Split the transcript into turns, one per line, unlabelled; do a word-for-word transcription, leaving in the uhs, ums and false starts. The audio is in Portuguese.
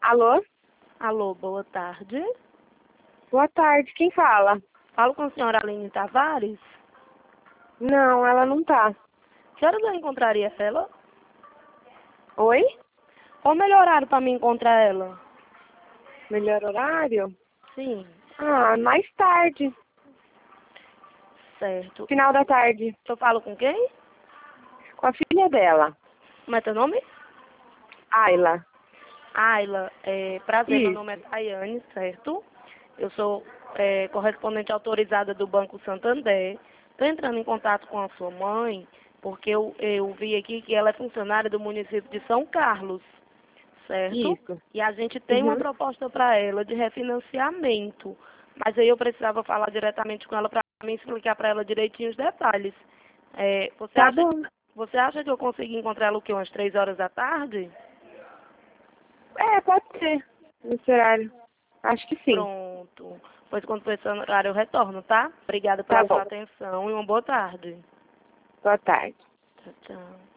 Alô?
Alô, boa tarde.
Boa tarde, quem fala?
Falo com a senhora Aline Tavares.
Não, ela não tá.
Que horas eu encontraria ela?
Oi?
Qual o melhor horário para me encontrar ela?
Melhor horário?
Sim,
Ah, mais tarde.
certo.
Final da tarde.
Eu falo com quem?
Com a filha dela,
Como é teu nome?
Ayla.
Ayla, é, prazer, meu
Isso.
nome é Tayane, certo? Eu sou é, correspondente autorizada do Banco Santander. Estou entrando em contato com a sua mãe, porque eu, eu vi aqui que ela é funcionária do município de São Carlos, certo?
Isso.
E a gente tem uma
Uhum.
proposta para ela de refinanciamento. Mas aí eu precisava falar diretamente com ela para me explicar para ela direitinho os detalhes. É, você,
Tá
acha,
bom.
você acha que eu consegui encontrar ela o quê? Umas três horas da tarde?
É, pode ser. Nesse horário. Acho que sim.
Pronto. Pois quando for esse horário eu retorno, tá? Obrigada
Tá
pela
bom.
sua atenção e uma boa tarde.
Boa tarde.
Tchau, tchau.